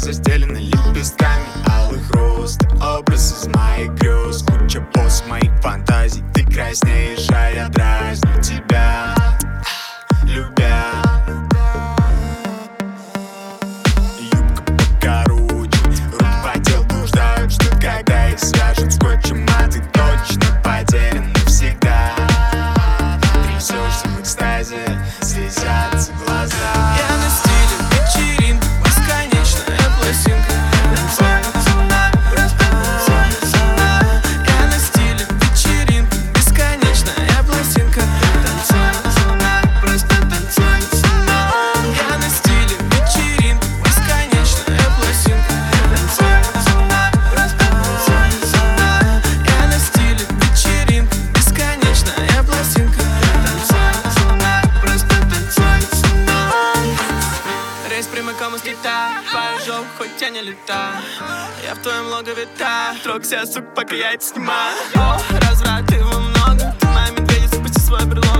застелены лепестками алых роз. Ты образ из моих грез, куча поз моих фантазий. Ты краснеешь, а я дразню тебя, любя. Юбка покороче, руки по телу блуждают, ждут, когда их свяжут скотчем, а ты точно потерян навсегда. Трясешься в экстазе, слезятся глаза. Я на стиле вечеринка, бесконечная пластинка. Танцует со мной, просто танцует со мной. Я на стиле вечеринка, бесконечная пластинка. Танцует со мной, просто танцует со мной. Я на стиле вечеринка, бесконечная пластинка. Танцует со мной, просто танцует со мной. Я на стиле вечеринка, бесконечная пластинка. Танцует со мной, просто танцует со мной. Рейс прямиком из Китая, пожал, хоть я не летаю. Я в твоем логове таю, трогся, сук, пока я это снимаю. О, разврат его много, ты моя медведица, спусти свой брелок.